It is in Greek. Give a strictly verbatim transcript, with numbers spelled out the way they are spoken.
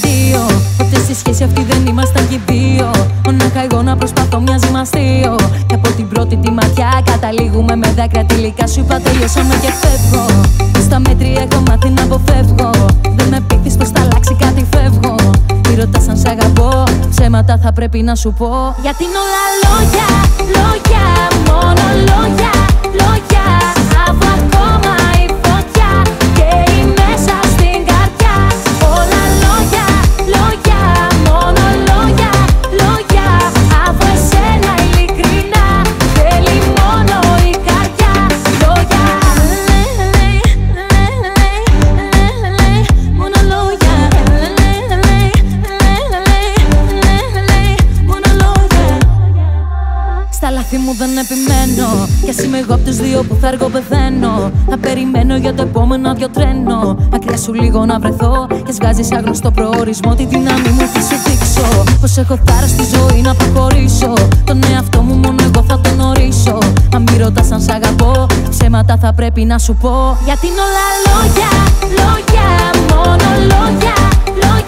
δύο. Ποτέ στη σχέση αυτή δεν ήμασταν και δύο. Μονάχα εγώ να προσπαθώ, μοιάζει μας αστείο. Και από την πρώτη τη ματιά καταλήγουμε με δάκρυα. Τελικά σου είπα τελειώσαμε και φεύγω. Στα μέτρια έχω μάθει να αποφεύγω. Δεν με πείθεις πως θα αλλάξει κάτι, φεύγω. Μη ρωτάς αν σ' αγαπώ, ψέματα θα πρέπει να σου πω. Γιατί είναι όλα λόγια, λόγια, μόνο λόγια, λόγια. Αφού ακόμα η φωτιά καίει μέσα στην καρδιά. Όλα λόγια, λόγια, μόνο λόγια, λόγια. Αφού εσένα ειλικρινά θέλει μόνο η καρδιά. Λόγια, μόνο λόγια, μόνο λόγια. Στα λάθη μου δεν επιμένω. Κι ας είμαι εγώ απ' τους δύο που θα αργό πεθαίνω. Θα περιμένω για το επόμενο άδειο τρένο. Μακριά σου λίγο να βρεθώ. Κι ας βγάζεις άγνωστο προορισμό τη δύναμη μου θα σου δείξω. Πως έχω θάρρος στη ζωή να προχωρήσω. Τον εαυτό μου μόνο εγώ θα τον ορίσω. Αν μη ρωτάς αν σ' αγαπώ, ψέματα θα πρέπει να σου πω. Γιατί είναι όλα λόγια, λόγια, μόνο λόγια, λόγια.